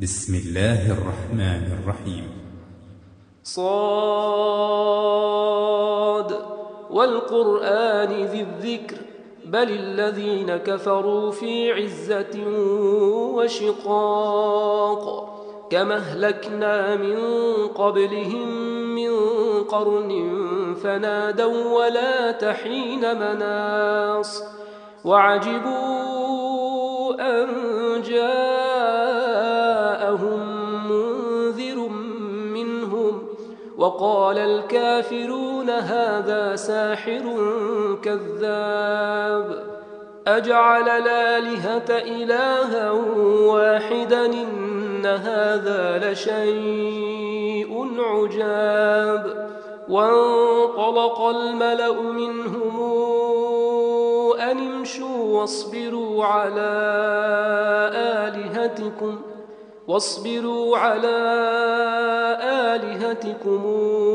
بسم الله الرحمن الرحيم. صاد والقرآن ذي الذكر بل الذين كفروا في عزة وشقاق كما أهلكنا من قبلهم من قرن فنادوا ولا تحين مناص وعجبوا أن جاءهم منذر منهم وقال الكافرون هذا ساحر كذاب أجعل الآلهة إلها واحدا إن هذا لشيء عجاب وانطلق الملأ منهم أن امشوا واصبروا على آلهتكم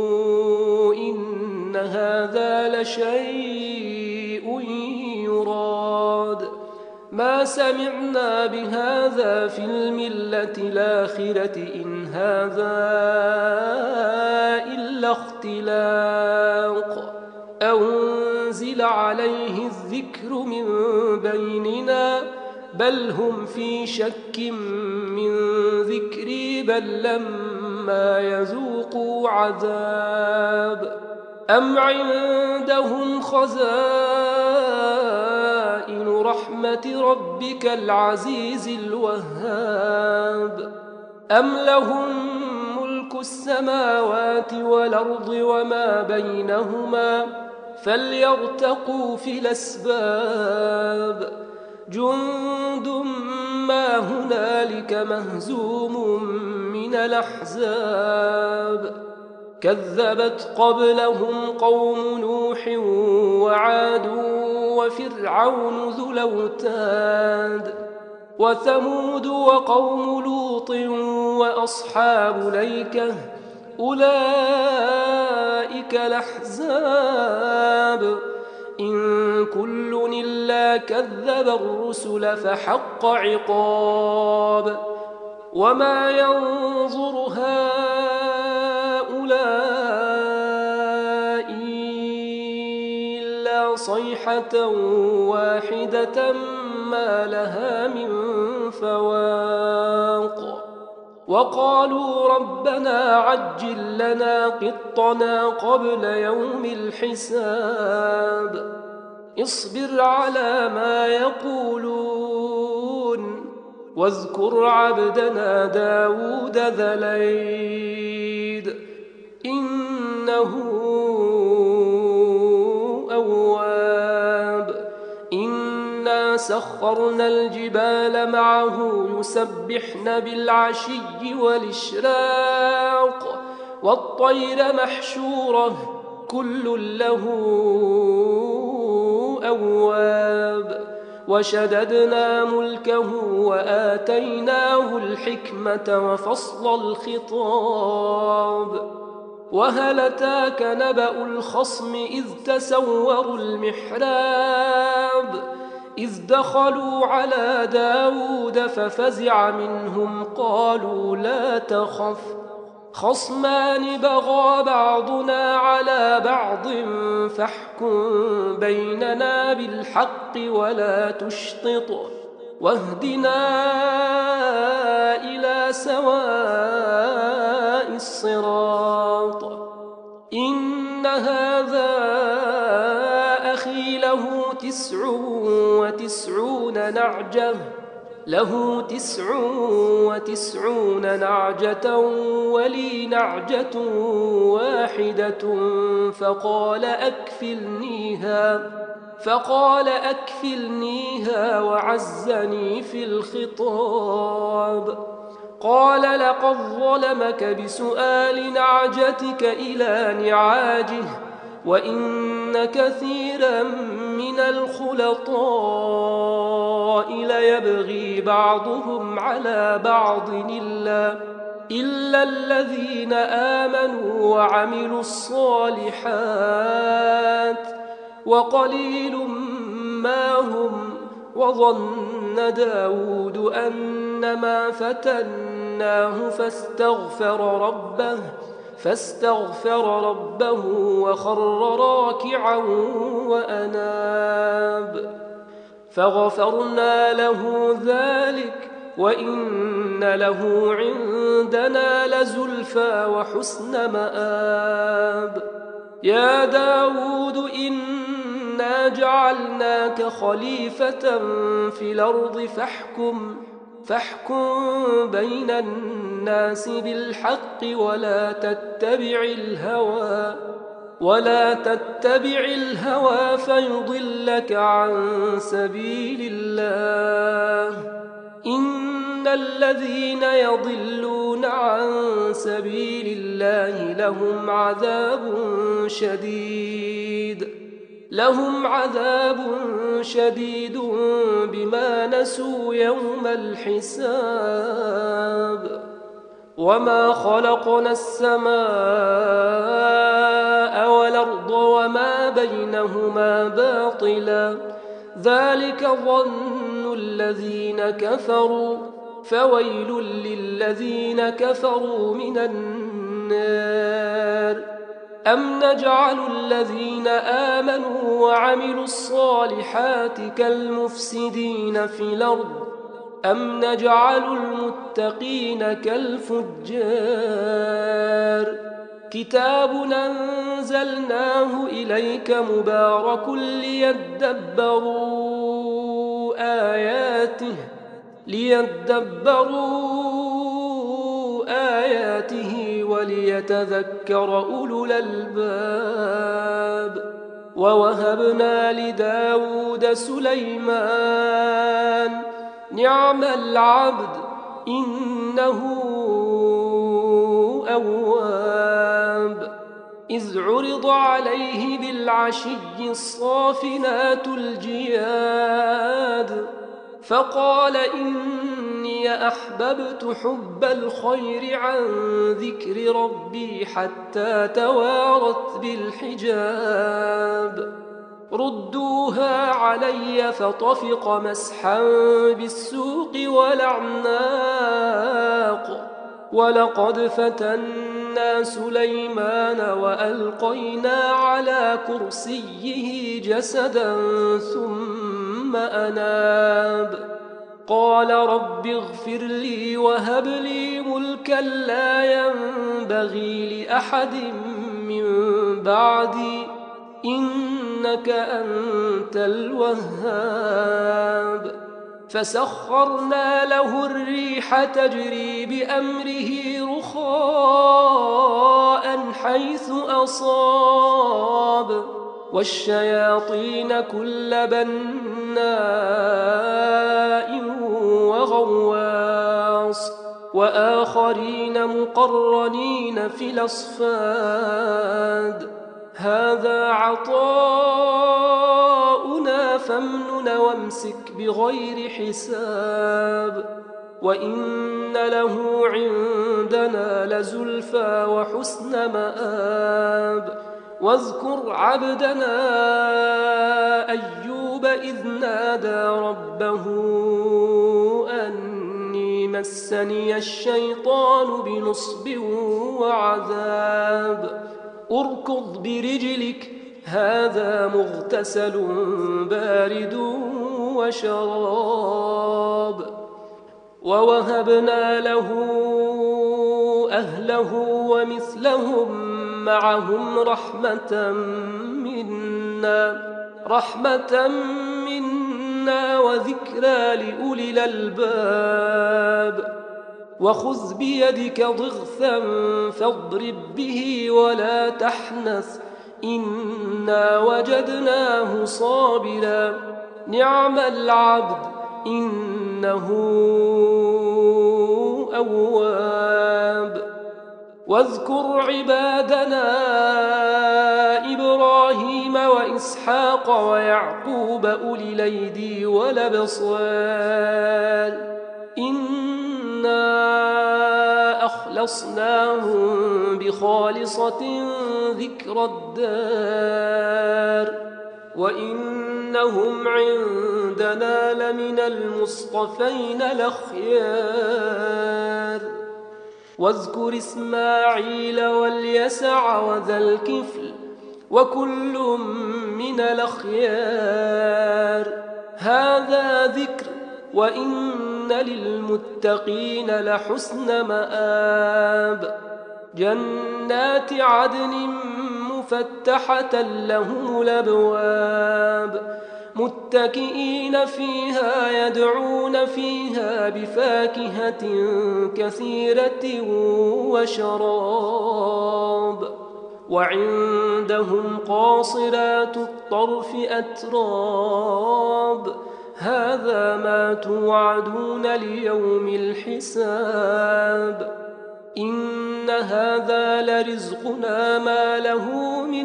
إن هذا لشيء يراد ما سمعنا بهذا في الملة الآخرة إن هذا إلا اختلاق أنزل عليه الذكر من بيننا بل هم في شك من ذكري بل لما يذوقوا عذاب أم عندهم خزائن رحمة ربك العزيز الوهاب أم لهم ملك السماوات والأرض وما بينهما فليرتقوا في الأسباب جند ما هنالك مهزوم من الأحزاب كذبت قبلهم قوم نوح وعاد وفرعون ذو الأوتاد وثمود وقوم لوط وأصحاب الأيكة أولئك الأحزاب إن كل إلا كذب الرسل فحق عقاب وما ينظر هؤلاء إلا صيحة واحدة ما لها من فواق وقالوا ربنا عجل لنا قطنا قبل يوم الحساب اصبر على ما يقولون واذكر عبدنا داود ذا الأيد إنه أواب إنا سخرنا الجبال معه يسبحن بالعشي والإشراق والطير محشورة كل له أواب وشددنا ملكه وآتيناه الحكمة وفصل الخطاب وهل أتاك نبأ الخصم إذ تسوروا المحراب إذ دخلوا على داود ففزع منهم قالوا لا تخف خصمان بغى بعضنا على بعض فاحكم بيننا بالحق ولا تشطط واهدنا إلى سواء الصراط إن هذا أخي له 99 نعجة ولي نعجة واحدة فقال أكفلنيها وعزني في الخطاب قال لقد ظلمك بسؤال نعجتك إلى نعاجه وإن كثيرا من الخلطاء ليبغي بعضهم على بعض إلا الذين آمنوا وعملوا الصالحات وقليل ما هم وظن داود أن إنما فتناه فاستغفر ربه وخر راكعا وأناب فغفرنا له ذلك وإن له عندنا لزلفى وحسن مآب يا داود إنا جعلناك خليفة في الأرض فاحكم بين الناس بالحق ولا تتبع الهوى فيضلك عن سبيل الله إن الذين يضلون عن سبيل الله لهم عذاب شديد بما نسوا يوم الحساب وما خلقنا السماء والأرض وما بينهما باطلا ذلك ظن الذين كفروا فويل للذين كفروا من النار أم نجعل الذين آمنوا وعملوا الصالحات كالمفسدين في الأرض أم نجعل المتقين كالفجار كتاب أنزلناه إليك مبارك ليدبروا آياته وليتذكر أولو الألباب ووهبنا لداود سليمان نعم العبد إنه أواب إذ عرض عليه بالعشي الصافنات الجياد فقال إني أحببت حب الخير عن ذكر ربي حتى توارت بالحجاب ردوها علي فطفق مسحا بالسوق والأعناق ولقد فتنا سليمان وألقينا على كرسيه جسدا ثم أناب قال رب اغفر لي وهب لي ملكا لا ينبغي لأحد من بعدي إنك أنت الوهاب فسخرنا له الريح تجري بأمره رخاء حيث أصاب والشياطين كل بناء وغواص وآخرين مقرنين في الأصفاد هذا عطاؤنا فامنن وامسك بغير حساب وإن له عندنا لزلفى وحسن مآب واذكر عبدنا أيوب إذ نادى ربه أني مسني الشيطان بنصب وعذاب اركض برجلك هذا مغتسل بارد وشراب ووهبنا له أهله ومثلهم معهم رحمة منا وذكرى لأولي الألباب وخذ بيدك ضغثا فاضرب به ولا تحنث إنا وجدناه صابرا نعم العبد إنه أواب واذكر عبادنا إبراهيم وإسحاق ويعقوب أولي الأيدي والأبصار إنا أخلصناهم بخالصة ذكر الدار وإنهم عندنا لمن المصطفين الأخيار واذكر إسماعيل واليسع وذا الكفل وكل من الأخيار هذا ذكر وإن للمتقين لحسن مآب جنات عدن مفتحة لهم الأبواب متكئين فيها يدعون فيها بفاكهة كثيرة وشراب وعندهم قاصرات الطرف أتراب هذا ما توعدون ليوم الحساب إن هذا لرزقنا ما له من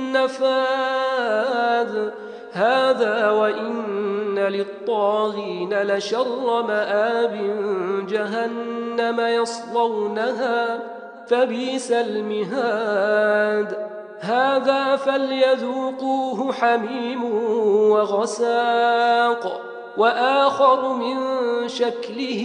نفاذ هذا وإن للطاغين لشر مآب جهنم يصلونها فبئس المهاد هذا فليذوقوه حميم وغساق وآخر من شكله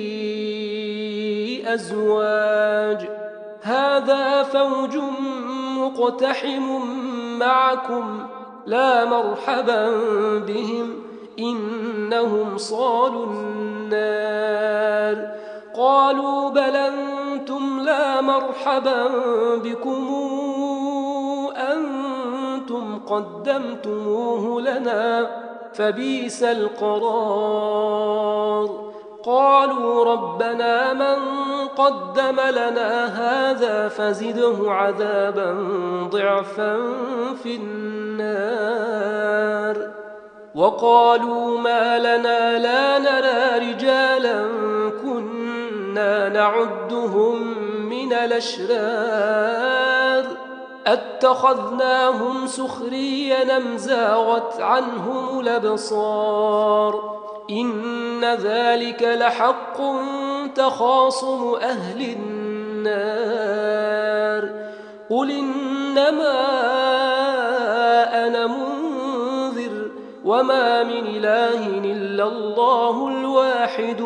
أزواج هذا فوج مقتحم معكم لا مرحبا بهم إنهم صالوا النار قالوا بل أنتم لا مرحبا بكم أنتم قدمتموه لنا فبئس القرار قالوا ربنا من قدم لنا هذا فزده عذابا ضعفا في النار وقالوا ما لنا لا نرى رجالا كنا نعدهم من الأشرار اتخذناهم سخريا أم زاغت عنهم الأبصار إن ذلك لحق تخاصم أهل النار قل إنما أنا منذر وما من إله إلا الله الواحد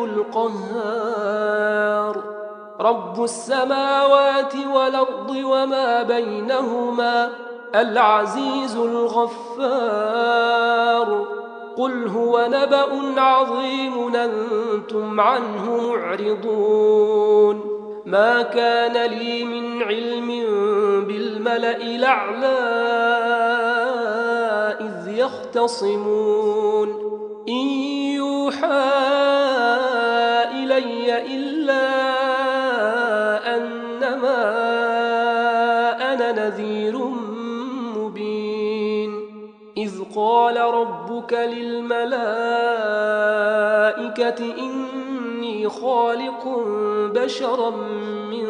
القهار رب السماوات والأرض وما بينهما العزيز الغفار قل هو نبأ عظيم أنتم عنه معرضون ما كان لي من علم بالملأ الأعلى إذ يختصمون إن يوحى إلي إلا أنما أنا نذير مبين إذ قال ربك للملائكة إني خالق بشرا من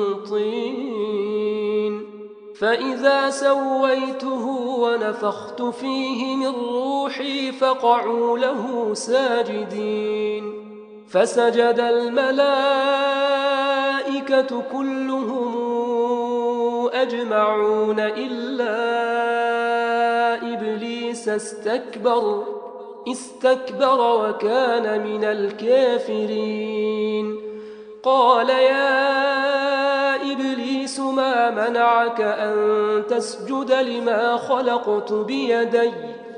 طين فإذا سويته ونفخت فيه من روحي فقعوا له ساجدين فسجد الملائكة كلهم أجمعون إلا إبليس استكبر وكان من الكافرين قال يا إبليس ما منعك أن تسجد لما خلقت بيدي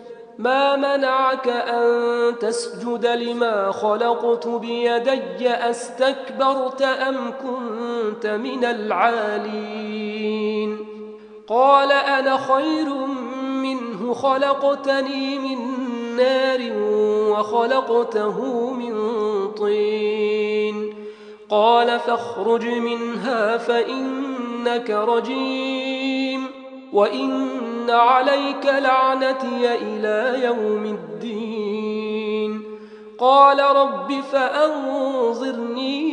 أستكبرت أم كنت من العالين قال أنا خير منه خلقتني من نار وخلقته من طين قال فاخرج منها فإنك رجيم وإن عليك لعنتي إلى يوم الدين قال رب فأنظرني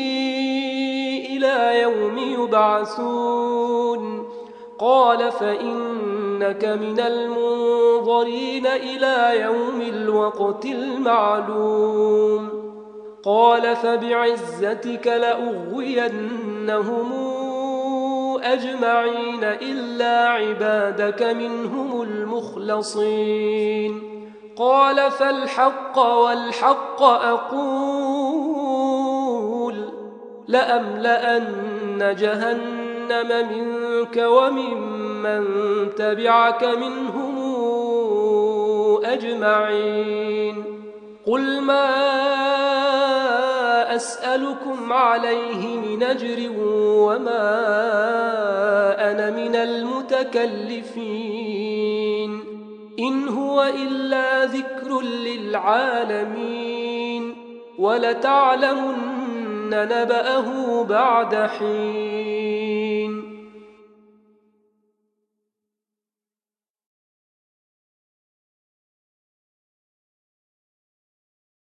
إلى يوم يبعثون قال فإنك من المنظرين إلى يوم الوقت المعلوم قال فبعزتك لأغوينهم أجمعين إلا عبادك منهم المخلصين المخلصين قال فالحق والحق أقول لأملأن جهنم منك وممن تبعك منهم أجمعين قل ما أسألكم عليه من أجر وما أنا من المتكلفين إن هو إلا ذكر للعالمين ولتعلمن نبأه بعد حين